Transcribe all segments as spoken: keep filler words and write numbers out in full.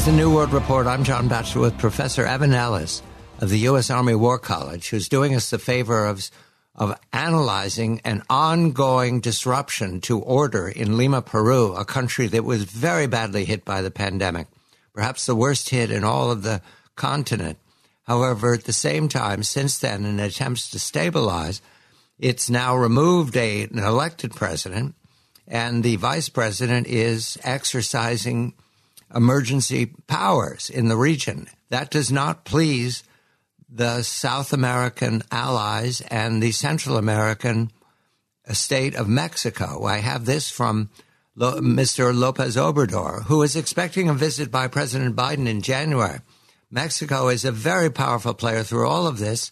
the New World Report. I'm John Batchelor with Professor Evan Ellis of the U S. Army War College, who's doing us the favor of, of analyzing an ongoing disruption to order in Lima, Peru, a country that was very badly hit by the pandemic, perhaps the worst hit in all of the continent. However, at the same time, since then, in attempts to stabilize, it's now removed a, an elected president, and the vice president is exercising emergency powers in the region. That does not please the South American allies and the Central American state of Mexico. I have this from Mister Lopez Obrador, who is expecting a visit by President Biden in January. Mexico is a very powerful player through all of this.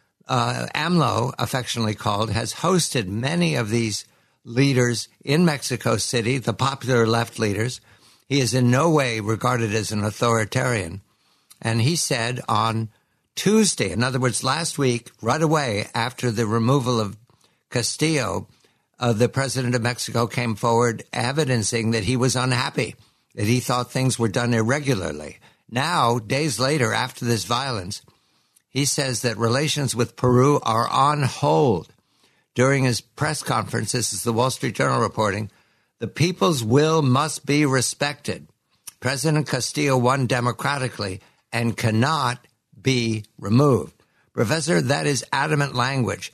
Uh, AMLO, affectionately called, has hosted many of these leaders in Mexico City, the popular left leaders. He is in no way regarded as an authoritarian. And he said on Tuesday, in other words, last week, right away after the removal of Castillo, uh, the president of Mexico came forward evidencing that he was unhappy, that he thought things were done irregularly. Now, days later, after this violence, he says that relations with Peru are on hold. During his press conference, this is the Wall Street Journal reporting, the people's will must be respected. President Castillo won democratically and cannot be removed. Professor, that is adamant language.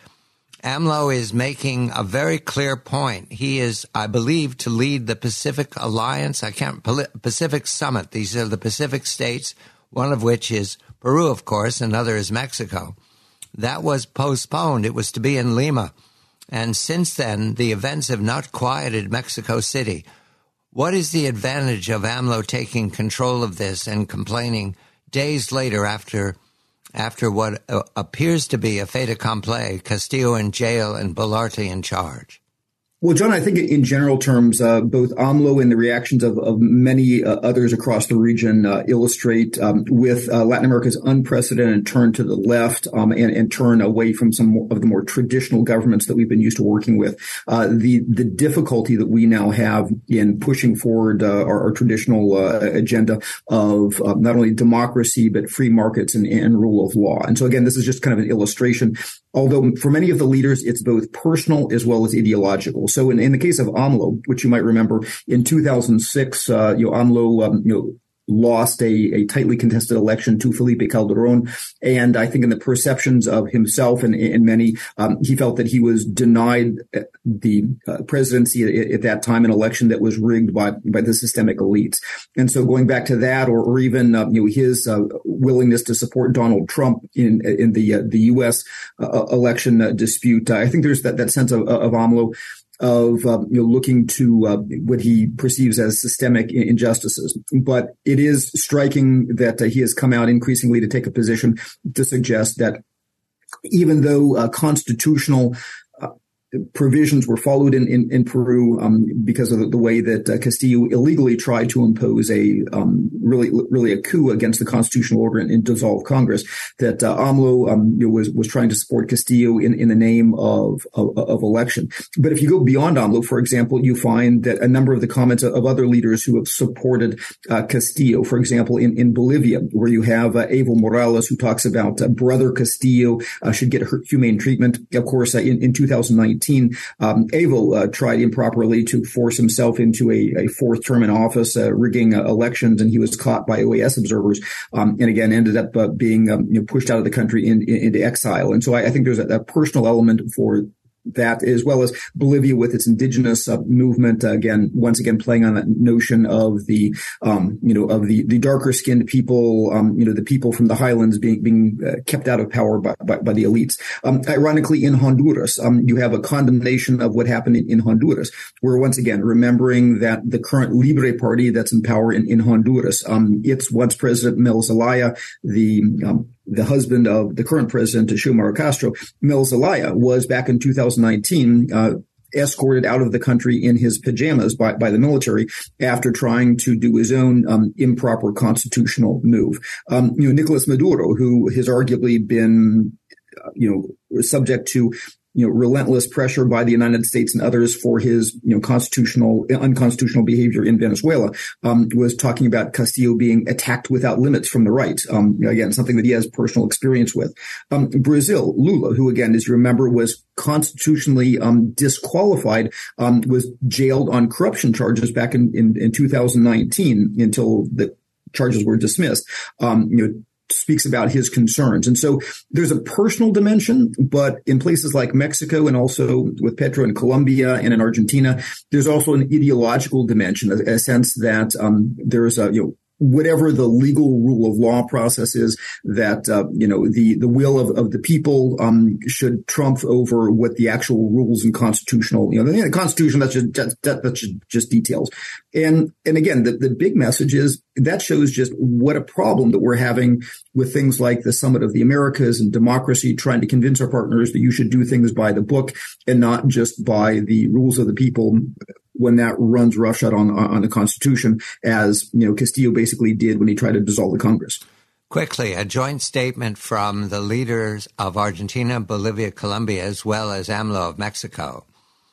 AMLO is making a very clear point. He is, I believe, to lead the Pacific Alliance. I can't, Pacific Summit. These are the Pacific states, one of which is Peru, of course, another is Mexico. That was postponed. It was to be in Lima. And since then, the events have not quieted Mexico City. What is the advantage of AMLO taking control of this and complaining days later after after what uh, appears to be a fait accompli, Castillo in jail and Boluarte in charge? Well, John, I think in general terms, uh, both AMLO and the reactions of, of many uh, others across the region uh, illustrate um, with uh, Latin America's unprecedented turn to the left um, and, and turn away from some of the more traditional governments that we've been used to working with. Uh, the the difficulty that we now have in pushing forward uh, our, our traditional uh, agenda of uh, not only democracy, but free markets and, and rule of law. And so, again, this is just kind of an illustration. Although for many of the leaders, it's both personal as well as ideological. So in, in the case of AMLO, which you might remember, in two thousand six, uh, you know, AMLO, um, you know, lost a, a tightly contested election to Felipe Calderón. And I think in the perceptions of himself and, and many, um, he felt that he was denied the uh, presidency at, at that time, an election that was rigged by, by the systemic elites. And so going back to that, or, or even, uh, you know, his uh, willingness to support Donald Trump in, in the, uh, the U S uh, election uh, dispute, uh, I think there's that, that sense of, of AMLO of um, you know, looking to uh, what he perceives as systemic injustices. But it is striking that uh, he has come out increasingly to take a position to suggest that even though uh, constitutional uh, provisions were followed in, in, in Peru um, because of the, the way that uh, Castillo illegally tried to impose a um, really really a coup against the constitutional order and, and dissolve Congress, that uh, AMLO um, you know, was was trying to support Castillo in, in the name of, of of election. But if you go beyond AMLO, for example, you find that a number of the comments of other leaders who have supported uh, Castillo, for example, in, in Bolivia, where you have uh, Evo Morales, who talks about uh, brother Castillo uh, should get humane treatment. Of course, uh, in, in two thousand nineteen, Um, Evo uh, tried improperly to force himself into a, a fourth term in office, uh, rigging uh, elections, and he was caught by O A S observers, um, and again ended up uh, being um, you know, pushed out of the country in, in, into exile. And so I, I think there's a, a personal element for that, as well as Bolivia with its indigenous uh, movement, uh, again, once again playing on that notion of the, um, you know, of the, the darker skinned people, um, you know, the people from the highlands being, being uh, kept out of power by, by, by the elites. Um, ironically, in Honduras, um, you have a condemnation of what happened in, in Honduras, where once again, remembering that the current Libre Party that's in power in, in Honduras, um, its once president Mel Zelaya, the, um, the husband of the current president, Xiomara Castro, Mel Zelaya, was back in two thousand nineteen uh, escorted out of the country in his pajamas by, by the military after trying to do his own um, improper constitutional move. Um, you know, Nicolas Maduro, who has arguably been, uh, you know, subject to you know, relentless pressure by the United States and others for his, you know, constitutional, unconstitutional behavior in Venezuela, um, was talking about Castillo being attacked without limits from the right. Um, you know, again, something that he has personal experience with. Um, Brazil, Lula, who again, as you remember, was constitutionally um, disqualified, um, was jailed on corruption charges back in, in, in two thousand nineteen until the charges were dismissed. Um, you know, speaks about his concerns. And so there's a personal dimension, but in places like Mexico and also with Petro in Colombia and in Argentina, there's also an ideological dimension, a, a sense that um, there's a, you know, whatever the legal rule of law process is, that, uh, you know, the, the will of, of the people, um, should trump over what the actual rules and constitutional, you know, the, the Constitution, that's just, that, that's just, just details. And, and again, the, the big message is that shows just what a problem that we're having with things like the Summit of the Americas and democracy, trying to convince our partners that you should do things by the book and not just by the rules of the people, when that runs roughshod on, on the Constitution, as, you know, Castillo basically did when he tried to dissolve the Congress. Quickly, a joint statement from the leaders of Argentina, Bolivia, Colombia, as well as AMLO of Mexico.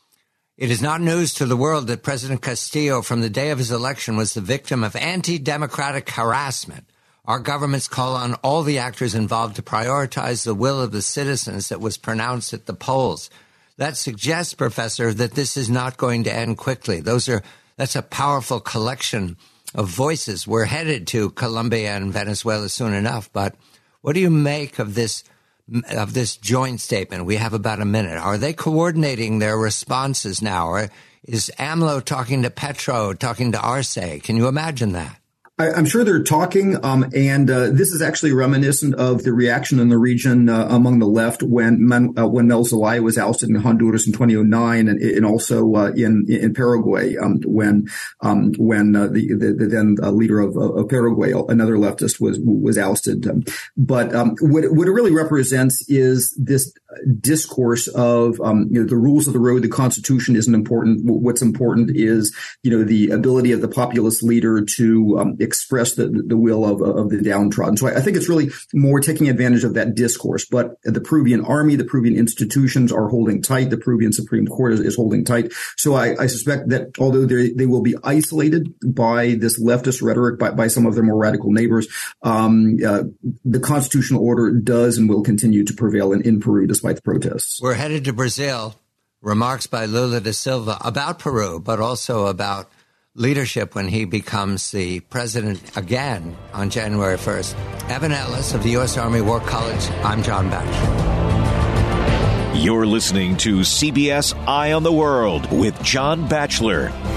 It is not news to the world that President Castillo, from the day of his election, was the victim of anti-democratic harassment. Our governments call on all the actors involved to prioritize the will of the citizens that was pronounced at the polls. That suggests, Professor, that this is not going to end quickly. Those are that's a powerful collection of voices. We're headed to Colombia and Venezuela soon enough. But what do you make of this of this joint statement? We have about a minute. Are they coordinating their responses now, or is AMLO talking to Petro, talking to Arce? Can you imagine that? I, I'm sure they're talking, um, and uh, this is actually reminiscent of the reaction in the region uh, among the left when Man, uh, when Mel Zelaya was ousted in Honduras in twenty oh nine, and, and also uh, in in Paraguay um, when um, when uh, the, the the then uh, leader of, of Paraguay, another leftist, was was ousted. Um, but um, what what it really represents is this discourse of um, you know, the rules of the road. The Constitution isn't important. What's important is, you know, the ability of the populist leader to um, express the, the will of, of the downtrodden. So I, I think it's really more taking advantage of that discourse. But the Peruvian army, the Peruvian institutions are holding tight. The Peruvian Supreme Court is, is holding tight. So I, I suspect that although they they will be isolated by this leftist rhetoric by, by some of their more radical neighbors, um, uh, the constitutional order does and will continue to prevail in, in Peru despite the protests. We're headed to Brazil. Remarks by Lula da Silva about Peru, but also about leadership when he becomes the president again on January first. Evan Ellis of the U S Army War College. I'm John Batchelor. You're listening to C B S Eye on the World with John Batchelor.